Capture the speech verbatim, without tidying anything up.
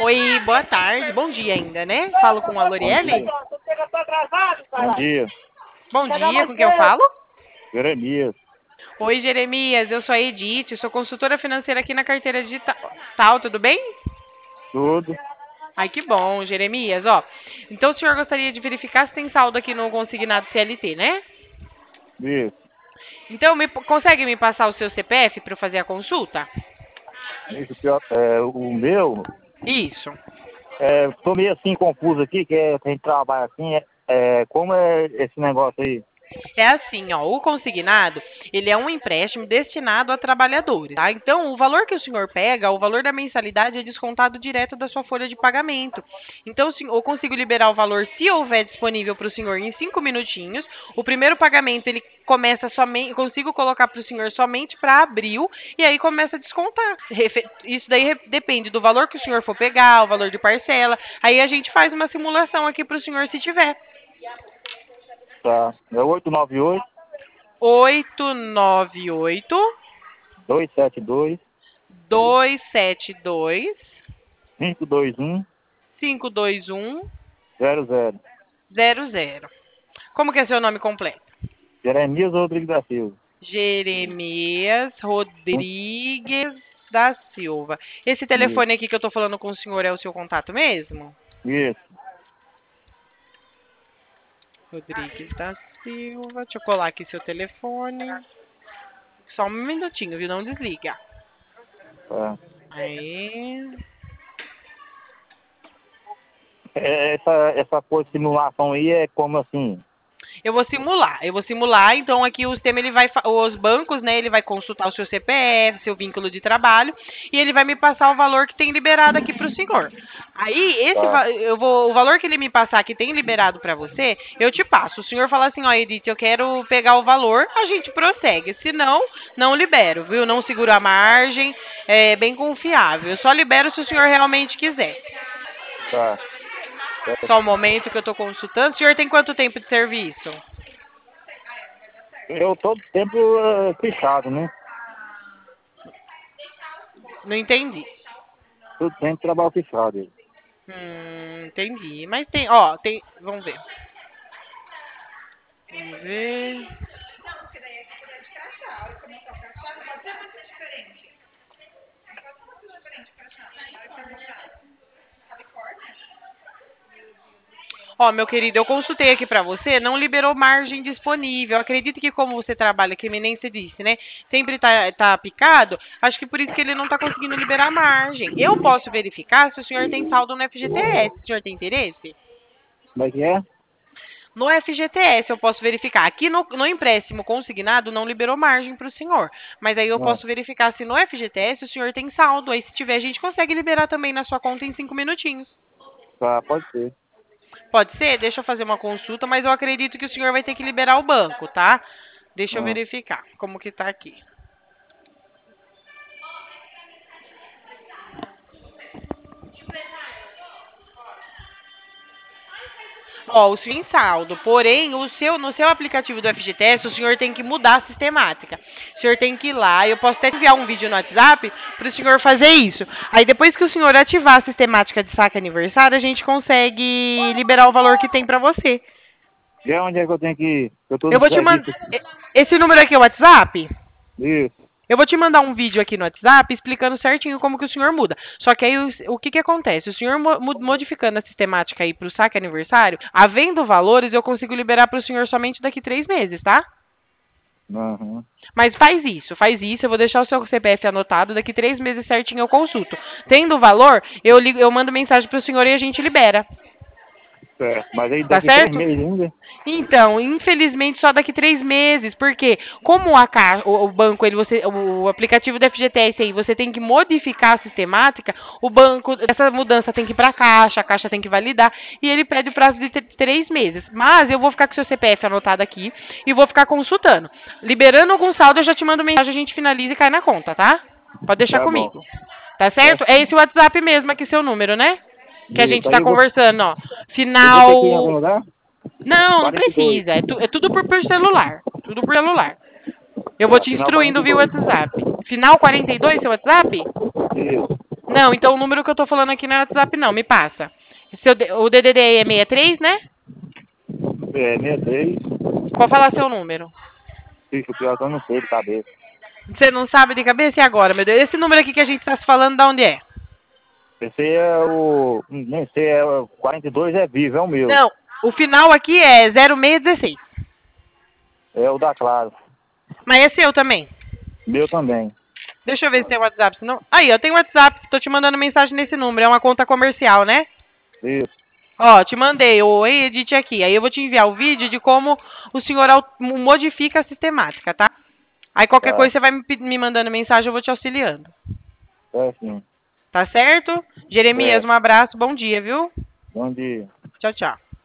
Oi, boa tarde. Bom dia ainda, né? Falo com a Bom Loriele. dia. Bom dia. Bom dia, com quem eu falo? Jeremias. Oi, Jeremias. Eu sou a Edith, sou consultora financeira aqui na carteira digital. Tudo bem? Tudo. Ai, que bom, Jeremias. Ó, então o senhor gostaria de verificar se tem saldo aqui no consignado C L T, né? Isso. Então, me, consegue me passar o seu C P F para eu fazer a consulta? Isso pior, é, o meu, Isso. é, tô meio assim confuso aqui, que é, que a gente trabalha assim, é, é, como é esse negócio aí? É assim, ó, o consignado, ele é um empréstimo destinado a trabalhadores, tá? Então, o valor que o senhor pega, o valor da mensalidade é descontado direto da sua folha de pagamento. Então, sim, eu consigo liberar o valor se houver disponível para o senhor em cinco minutinhos. O primeiro pagamento, ele começa somente, consigo colocar para o senhor somente para abril, e aí começa a descontar. Refe- Isso daí re- depende do valor que o senhor for pegar, o valor de parcela. Aí a gente faz uma simulação aqui para o senhor se tiver. Tá. É oito nove oito, Oito nove oito dois sete dois, dois sete dois cinco dois um, cinco dois um zero zero. zero zero. Como que é seu nome completo? Jeremias Rodrigues da Silva. Jeremias Rodrigues da Silva. Esse Isso. telefone aqui que eu tô falando com o senhor é o seu contato mesmo? Isso. Rodrigues da Silva. Deixa eu colar aqui seu telefone. Só um minutinho, viu? Não desliga. Tá. Aí. É, essa, essa coisa de simulação aí é como assim? Eu vou simular, eu vou simular, então aqui o sistema ele vai, fa- os bancos, né, ele vai consultar o seu C P F, seu vínculo de trabalho, e ele vai me passar o valor que tem liberado aqui para o senhor. Aí, esse, Tá. va- eu vou, o valor que ele me passar que tem liberado para você, eu te passo. O senhor fala assim, ó, Edith, eu quero pegar o valor, a gente prossegue. Se não, não libero, viu? Não seguro a margem, é bem confiável. Eu só libero se o senhor realmente quiser. Tá. Só um momento que eu estou consultando. O senhor tem quanto tempo de serviço? Eu todo tempo é, fechado, né? Não entendi. Todo tempo trabalho fechado. aí. Hum, entendi. Mas tem, ó, tem. Vamos ver. Vamos ver. Ó, meu querido, eu consultei aqui pra você, não liberou margem disponível. Acredito que como você trabalha, que nem você disse, né? Sempre tá, tá picado, acho que por isso que ele não tá conseguindo liberar margem. Eu posso verificar se o senhor tem saldo no F G T S. O senhor tem interesse? Como é que é? No F G T S eu posso verificar. Aqui no, no empréstimo consignado não liberou margem para o senhor. Mas aí eu Não. posso verificar se no F G T S o senhor tem saldo. Aí se tiver, a gente consegue liberar também na sua conta em cinco minutinhos. Tá, pode ser. Pode ser? Deixa eu fazer uma consulta, mas eu acredito que o senhor vai ter que liberar o banco, tá? Deixa eu Não. verificar como que tá aqui. Ó, o senhor tem saldo, porém, o seu, no seu aplicativo do F G T S, o senhor tem que mudar a sistemática. O senhor tem que ir lá, eu posso até enviar um vídeo no WhatsApp para o senhor fazer isso. Aí depois que o senhor ativar a sistemática de saque aniversário, a gente consegue liberar o valor que tem para você. E é onde é que eu tenho que ir? Eu tô Eu no vou te mandar. serviço. Esse número aqui é o WhatsApp? Isso. Eu vou te mandar um vídeo aqui no WhatsApp explicando certinho como que o senhor muda. Só que aí o, o que que acontece? O senhor mo- mo- modificando a sistemática aí para o saque aniversário, havendo valores, eu consigo liberar para o senhor somente daqui três meses, tá? Uhum. Mas faz isso, faz isso. Eu vou deixar o seu C P F anotado. Daqui três meses certinho eu consulto. Tendo o valor, eu, ligo, eu mando mensagem para o senhor e a gente libera. Certo. Mas aí Tá daqui três certo? meses ainda? Então, infelizmente, só daqui três meses, porque como a ca... o, o banco, ele, você, o aplicativo do F G T S aí, você tem que modificar a sistemática, o banco, essa mudança tem que ir para a Caixa, a Caixa tem que validar, e ele pede o prazo de tr- três meses. Mas eu vou ficar com o seu C P F anotado aqui e vou ficar consultando. Liberando algum saldo, eu já te mando mensagem, a gente finaliza e cai na conta, tá? Pode deixar Tá bom. comigo. Tá certo? Certo. É esse o WhatsApp mesmo, aqui seu número, né? Que a Isso. gente Aí tá eu vou, conversando, ó. eu vou ter que ir em algum Final lugar? não, não quarenta e dois. precisa. É, tu- é tudo por, por celular. Tudo por celular. Eu vou Tá, te final instruindo via quarenta e dois. WhatsApp. Final quarenta e dois, seu WhatsApp? Isso. Não, então o número que eu tô falando aqui não é WhatsApp, não. Me passa. Seu, D- o D D D é sessenta e três, né? É, sessenta e três. Pode falar seu número. Bicho, pior que eu não sei de cabeça. Você não sabe de cabeça? E agora, meu Deus? Esse número aqui que a gente tá se falando, de onde é? Esse é o. Nem sei, é o quarenta e dois é vivo, é o meu. Não, o final aqui é zero seis um seis. É o da Claro. Mas é seu também. Meu também. Deixa eu ver se tem WhatsApp, senão... Aí, eu tenho WhatsApp, tô te mandando mensagem nesse número, é uma conta comercial, né? Isso. Ó, te mandei, oi, edite aqui. Aí eu vou te enviar o vídeo de como o senhor au- modifica a sistemática, tá? Aí qualquer Tá. coisa você vai me, pe- me mandando mensagem, eu vou te auxiliando. É sim. Tá certo? Jeremias, É. um abraço, bom dia, viu? Bom dia. Tchau, tchau.